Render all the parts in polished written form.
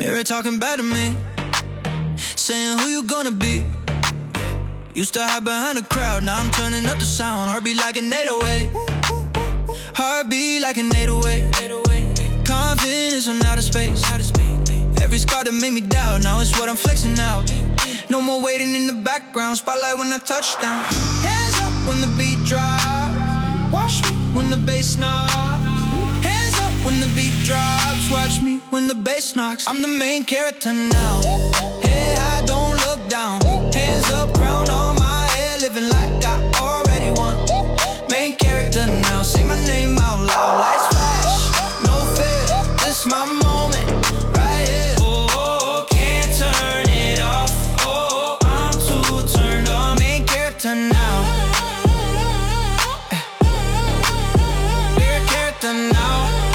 Mirror talking back to me, saying who you gonna be. Used to hide behind a crowd, now I'm turning up the sound. Heartbeat like an 808, heartbeat like an 808. Confidence on outer space. Every scar that made me doubt, now it's what I'm flexing out. No more waiting in the background, spotlight when I touch down. Hands up when the beat drop, watch me when the bass knocks. Hands up when the beat drops, watch me when the bass knocks. I'm the main character now, head high, don't look down. Hands up, crown on my head, living like I already won. Main character now, say my name out loud. Lights flash, no fear, this my moment right here. Oh, can't turn it off. Oh, I'm too turned on. Main character now, main character now.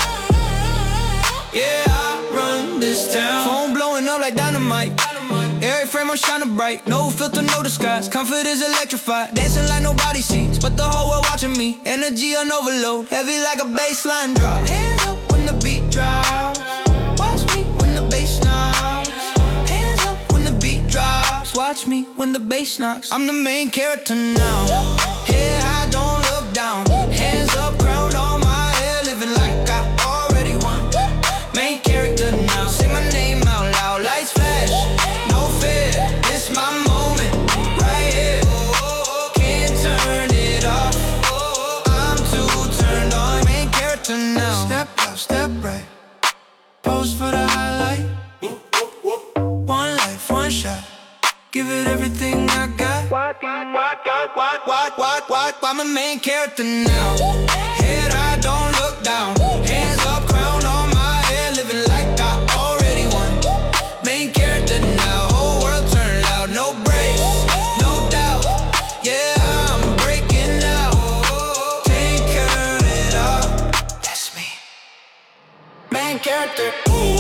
Yeah, I run this town. Phone blowing up like dynamite. Every frame I'm shining bright. No filter, no disguise. Comfort is electrified. Dancing like nobody sees, but the whole world watching me. Energy on overload, heavy like a baseline drop. Hands up when the beat drops, watch me when the bass knocks. Hands up when the beat drops, watch me when the bass knocks. I'm the main character now, head high, don't look down. Hands up, crown on my head, living like I already won. Main character now, say my name out loud. Lights flash, no fear, it's my moment right here. Oh, can't turn it off. Oh, I'm too turned on. Main character now. Step left, step right, pose for the highlight. One life, one shot, give it everything I got. I'm a main character now, head high, don't look down. Hands up, crown on my head, living like I already won. Main character now, whole world turn loud. No breaks, no doubt, yeah, I'm breaking out. Take care of it all, that's me. Main character.